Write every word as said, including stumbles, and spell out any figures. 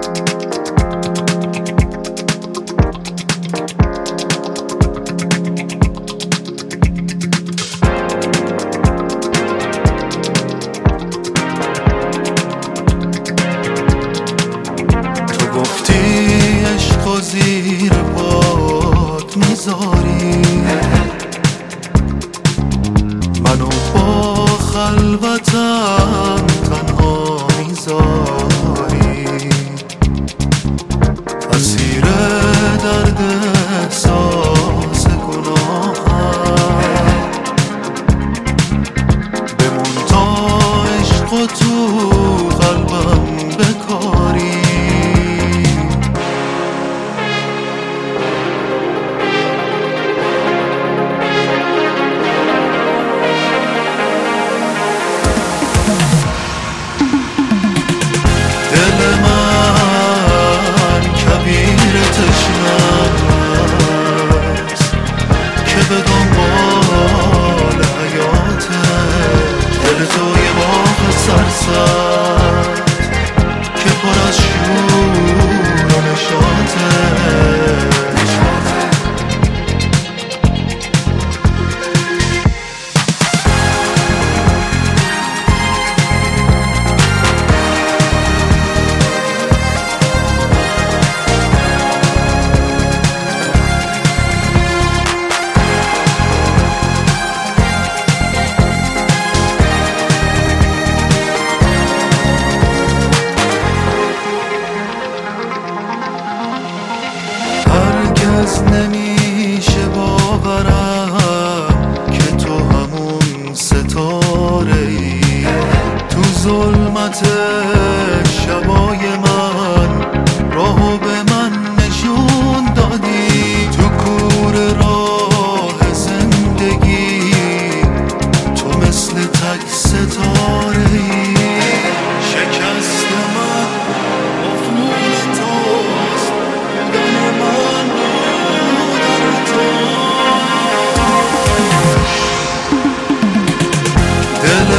زیر باد میذاری منو با خلوتم تنها میذاری اسیر درد احساس گناهم بمون تا عشق و تو قلبم بکاری به دنبال حیاته دل تو یه باغ سرسبز که پر از شور و نشاطه نمیشه باورم که تو همون ستاره ای تو ظلمت شبای من راهو به من نشون دادی تو کور راه زندگی تو مثل تک ستاره ای شکست من افنون توست بودن من دل